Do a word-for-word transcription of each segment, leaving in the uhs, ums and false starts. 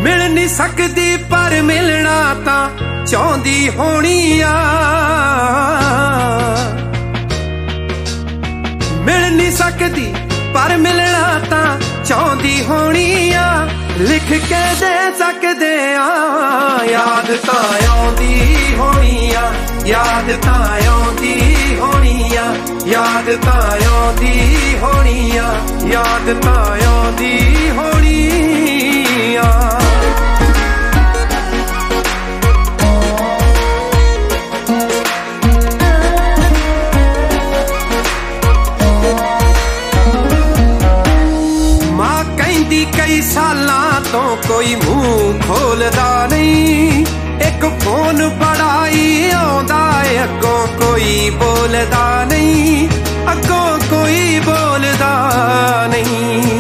मिल नहीं सकदी पर मिलना तां चाहुंदी होनी आ। मिल नहीं सकदी पर मिलना तां चाहुंदी होनी आ। लिख के दे सकदे आ याद तां आउंदी होनी आ। याद तां आउंदी होनी आ। याद तां आउंदी होनी आ। याद तां आउंदी होनी आ। कई सालां तो कोई मुंह खोलदा नहीं। एक फोन बड़ा ही आउंदा है अगों कोई बोलदा नहीं। अगों कोई बोलदा नहीं।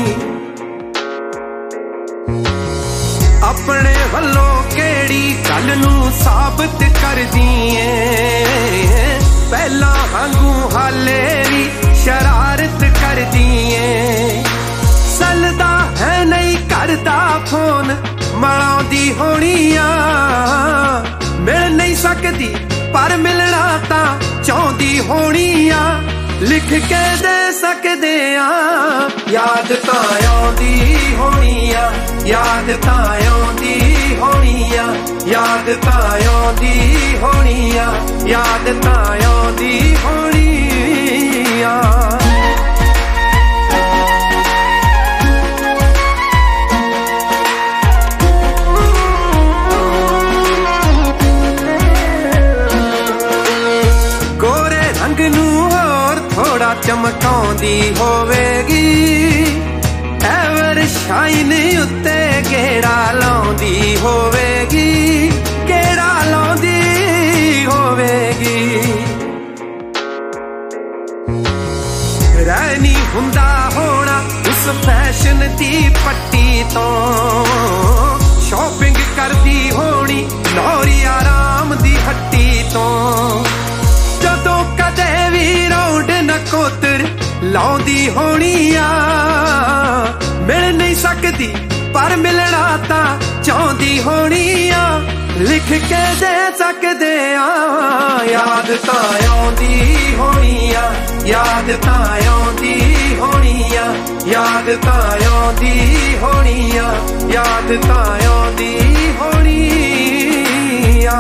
अपने वल्लों केड़ी गल नूं साबित करदी ऐ। पहला वांगू हाले भी शरारत करदी ऐ। चलदा है नहीं करदा फोन मलाउंदी होनी आ। मिल नहीं सकदी पर मिलना तां चाहुंदी होनी आ। लिख के दे सकदे आ याद तां आउंदी होनी आ। याद तां आउंदी होनी आ। याद तां आउंदी होनी आ। याद तां आउंदी होनी आ। थोड़ा चमकाउंदी होवेगी एवर शाइन उत्ते गेड़ा लाउंदी होवेगी। गेड़ा लाउंदी होवेगी। रहनी हुंदा होना उस फैशन दी पट्टी तो। शॉपिंग करदी होनी लौरी आराम दी हट्टी तो। जदों कदे भी राउंड नकोतर लाउंदी होनी आ। मिल नहीं सकदी पर मिलना तां चाहुंदी होनी आ। लिख के दे सकदे आ याद तां आउंदी होनी आ। याद तां आउंदी होनी आ। याद तां आउंदी होनी आ। याद तां आउंदी होनी आ।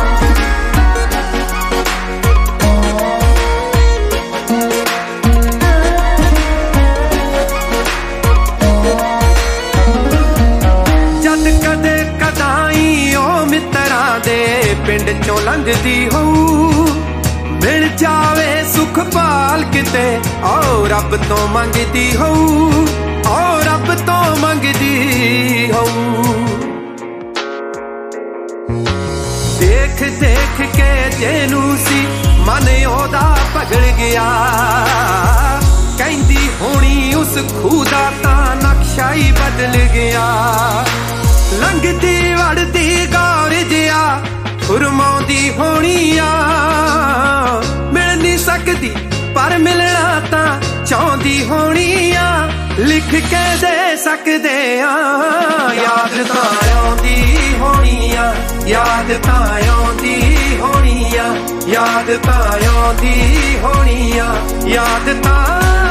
पिंड चों लंघदी होऊ मिल जावे सुख पाल किते ओ रब तो मंगदी होऊ। ओ रब तो मंगदी होऊ। देख देख के जेनू सी मन ओदा पगड़ गया। कहंदी होनी उस खूदा तां नक्शा ही बदल गया। लंघदी वड़दी गौर जिया फुरमाउंदी होनी आ। मिल नहीं सकदी पर मिलना तां चाहुंदी होनी आ। लिख के दे सकदे आ याद तां आउंदी होनी आ। याद तां आउंदी होनी आ। याद तां आउंदी होनी आ। याद तां